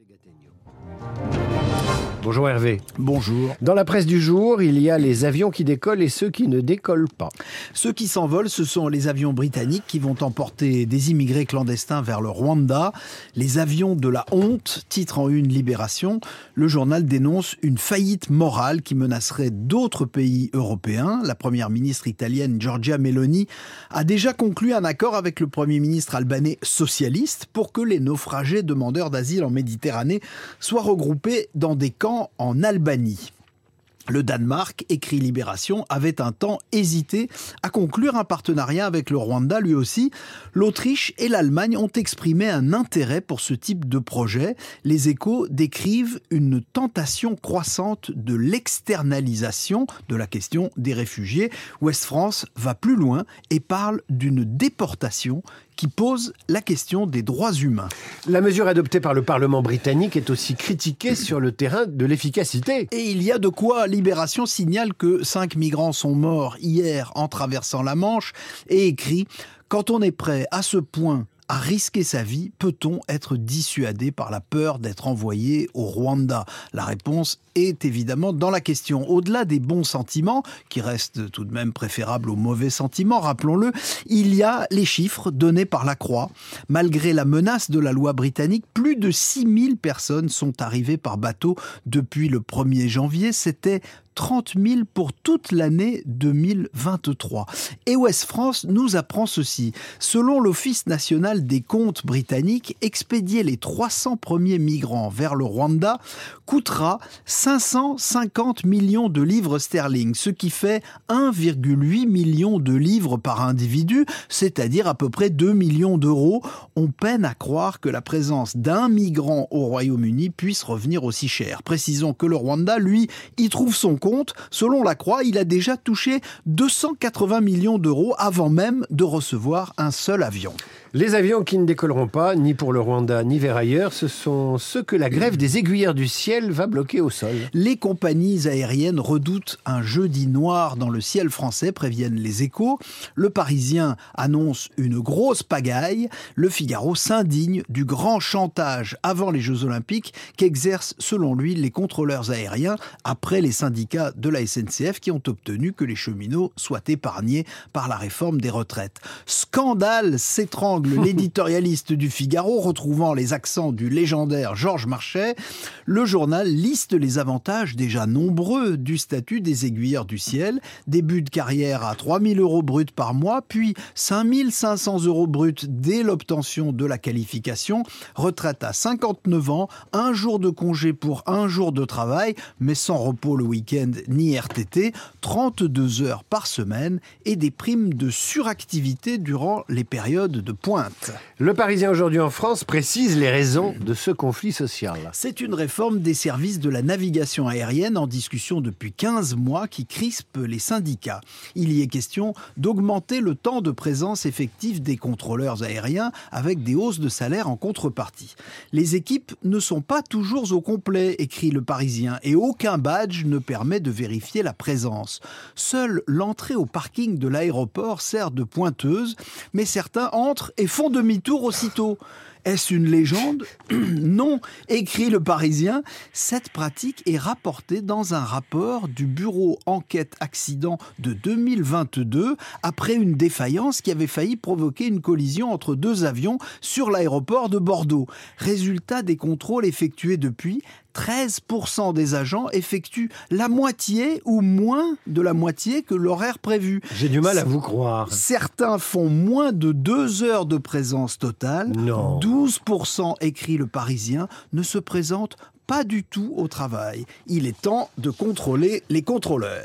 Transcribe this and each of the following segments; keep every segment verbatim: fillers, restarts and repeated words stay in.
Bonjour Hervé. Bonjour. Dans la presse du jour, il y a les avions qui décollent et ceux qui ne décollent pas. Ceux qui s'envolent, ce sont les avions britanniques qui vont emporter des immigrés clandestins vers le Rwanda. Les avions de la honte, titre en une Libération. Le journal dénonce une faillite morale qui menacerait d'autres pays européens. La première ministre italienne Giorgia Meloni a déjà conclu un accord avec le premier ministre albanais socialiste pour que les naufragés demandeurs d'asile en Méditerranée soient regroupés dans des camps en Albanie. Le Danemark, écrit Libération, avait un temps hésité à conclure un partenariat avec le Rwanda lui aussi. L'Autriche et l'Allemagne ont exprimé un intérêt pour ce type de projet. Les Échos décrivent une tentation croissante de l'externalisation de la question des réfugiés. Ouest France va plus loin et parle d'une déportation qui pose la question des droits humains. La mesure adoptée par le Parlement britannique est aussi critiquée sur le terrain de l'efficacité. Et il y a de quoi. Libération signale que cinq migrants sont morts hier en traversant la Manche et écrit « Quand on est prêt à ce point à risquer sa vie, peut-on être dissuadé par la peur d'être envoyé au Rwanda ?» La réponse est évidemment dans la question. Au-delà des bons sentiments, qui restent tout de même préférables aux mauvais sentiments, rappelons-le, il y a les chiffres donnés par la Croix. Malgré la menace de la loi britannique, plus de six mille personnes sont arrivées par bateau depuis le premier janvier. C'était trente mille pour toute l'année deux mille vingt-trois. Et Ouest France nous apprend ceci. Selon l'Office national des comptes britannique, expédier les trois cents premiers migrants vers le Rwanda coûtera cinq cent cinquante millions de livres sterling, ce qui fait un virgule huit million de livres par individu, c'est-à-dire à peu près deux millions d'euros. On peine à croire que la présence d'un migrant au Royaume-Uni puisse revenir aussi cher. Précisons que le Rwanda, lui, y trouve son compte. Selon la Croix, il a déjà touché deux cent quatre-vingts millions d'euros avant même de recevoir un seul avion. Les avions qui ne décolleront pas, ni pour le Rwanda, ni vers ailleurs, ce sont ceux que la grève des aiguilleurs du ciel va bloquer au sol. Les compagnies aériennes redoutent un jeudi noir dans le ciel français, préviennent les Échos. Le Parisien annonce une grosse pagaille. Le Figaro s'indigne du grand chantage avant les Jeux Olympiques qu'exercent, selon lui, les contrôleurs aériens après les syndicats de la S N C F qui ont obtenu que les cheminots soient épargnés par la réforme des retraites. Scandale s'étrangle l'éditorialiste du Figaro, retrouvant les accents du légendaire Georges Marchais. Le journal liste les avantages déjà nombreux du statut des aiguilleurs du ciel. Début de carrière à trois mille euros bruts par mois, puis cinq mille cinq cents euros bruts dès l'obtention de la qualification. Retraite à cinquante-neuf ans, un jour de congé pour un jour de travail, mais sans repos le week-end ni R T T, trente-deux heures par semaine et des primes de suractivité durant les périodes de pointe. Le Parisien aujourd'hui en France précise les raisons de ce conflit social. C'est une réforme des services de la navigation aérienne en discussion depuis quinze mois qui crispe les syndicats. Il y est question d'augmenter le temps de présence effective des contrôleurs aériens avec des hausses de salaire en contrepartie. Les équipes ne sont pas toujours au complet, écrit le Parisien, et aucun badge ne permet de vérifier la présence. Seule l'entrée au parking de l'aéroport sert de pointeuse, mais certains entrent et font demi-tour aussitôt. Est-ce une légende ? Non, écrit le Parisien. Cette pratique est rapportée dans un rapport du bureau enquête accident de deux mille vingt-deux après une défaillance qui avait failli provoquer une collision entre deux avions sur l'aéroport de Bordeaux. Résultat des contrôles effectués depuis, treize pour cent des agents effectuent la moitié ou moins de la moitié que l'horaire prévu. J'ai du mal à vous croire. Certains font moins de deux heures de présence totale. Non. douze pour cent, écrit le Parisien, ne se présentent pas du tout au travail. Il est temps de contrôler les contrôleurs.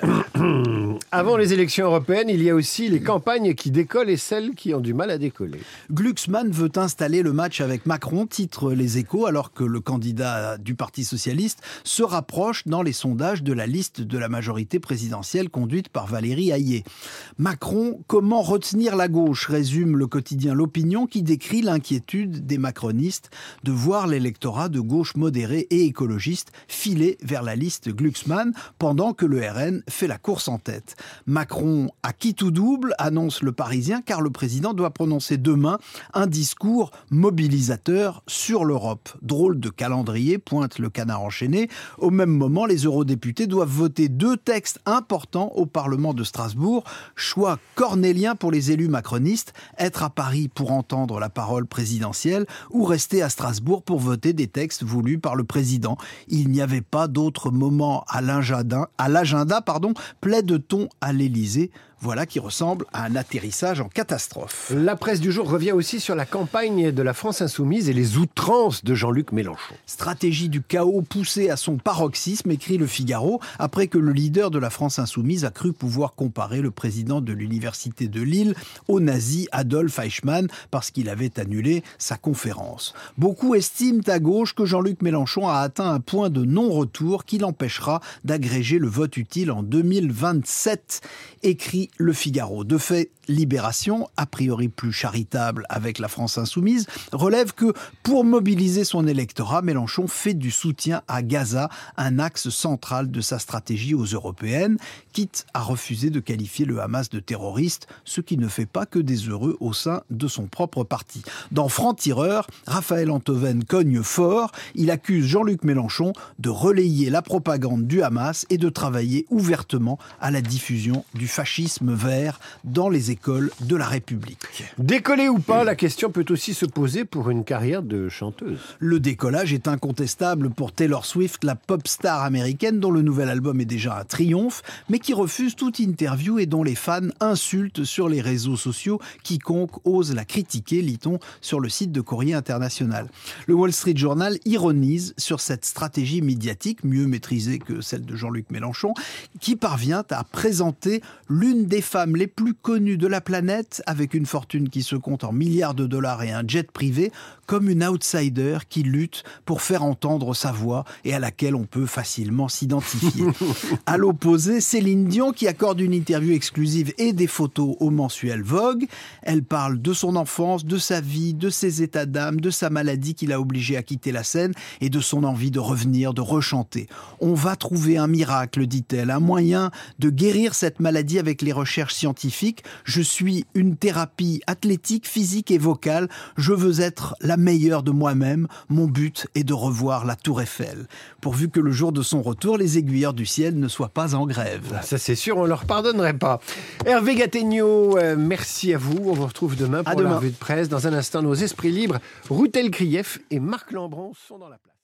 Avant les élections européennes, il y a aussi les campagnes qui décollent et celles qui ont du mal à décoller. Glucksmann veut installer le match avec Macron, titre Les Échos, alors que le candidat du Parti socialiste se rapproche dans les sondages de la liste de la majorité présidentielle conduite par Valérie Hayé. Macron, comment retenir la gauche, résume le quotidien L'Opinion qui décrit l'inquiétude des macronistes de voir l'électorat de gauche modéré et écologiste filer vers la liste Glucksmann pendant que le R N fait la course en tête. Macron a qui tout double, annonce le Parisien, car le président doit prononcer demain un discours mobilisateur sur l'Europe. Drôle de calendrier, pointe le Canard enchaîné. Au même moment, les eurodéputés doivent voter deux textes importants au Parlement de Strasbourg. Choix cornélien pour les élus macronistes, être à Paris pour entendre la parole présidentielle ou rester à Strasbourg pour voter des textes voulus par le président. Il n'y avait pas d'autre moment à l'agenda, à l'agenda, pardon, plaide-t-on à l'Élysée. Voilà qui ressemble à un atterrissage en catastrophe. La presse du jour revient aussi sur la campagne de la France Insoumise et les outrances de Jean-Luc Mélenchon. Stratégie du chaos poussée à son paroxysme, écrit Le Figaro, après que le leader de la France Insoumise a cru pouvoir comparer le président de l'université de Lille au nazi Adolf Eichmann parce qu'il avait annulé sa conférence. Beaucoup estiment à gauche que Jean-Luc Mélenchon a atteint un point de non-retour qui l'empêchera d'agréger le vote utile en deux mille vingt-sept, écrit Le Figaro. De fait, Libération, a priori plus charitable avec la France Insoumise, relève que pour mobiliser son électorat, Mélenchon fait du soutien à Gaza un axe central de sa stratégie aux européennes, quitte à refuser de qualifier le Hamas de terroriste, ce qui ne fait pas que des heureux au sein de son propre parti. Dans Franc-Tireur, Raphaël Antoven cogne fort. Il accuse Jean-Luc Mélenchon de relayer la propagande du Hamas et de travailler ouvertement à la diffusion du fascisme vert dans les écoles de la République. Décoller ou pas, la question peut aussi se poser pour une carrière de chanteuse. Le décollage est incontestable pour Taylor Swift, la pop star américaine dont le nouvel album est déjà un triomphe, mais qui refuse toute interview et dont les fans insultent sur les réseaux sociaux quiconque ose la critiquer, lit-on sur le site de Courrier International. Le Wall Street Journal ironise sur cette stratégie médiatique, mieux maîtrisée que celle de Jean-Luc Mélenchon, qui parvient à présenter l'une des femmes les plus connues de la planète, avec une fortune qui se compte en milliards de dollars et un jet privé, comme une outsider qui lutte pour faire entendre sa voix et à laquelle on peut facilement s'identifier. À l'opposé, Céline Dion qui accorde une interview exclusive et des photos au mensuel Vogue. Elle parle de son enfance, de sa vie, de ses états d'âme, de sa maladie qui l'a obligée à quitter la scène et de son envie de revenir, de rechanter. On va trouver un miracle, dit-elle, un moyen de guérir cette maladie avec les recherches scientifiques. Je suis une thérapie athlétique, physique et vocale. Je veux être la meilleure de moi-même. Mon but est de revoir la Tour Eiffel. Pourvu que le jour de son retour, les aiguilleurs du ciel ne soient pas en grève. Ça c'est sûr, on ne leur pardonnerait pas. Hervé Gattegno, euh, merci à vous. On vous retrouve demain pour demain. la revue de presse. Dans un instant, nos esprits libres, Routel Krief et Marc Lambron sont dans la place.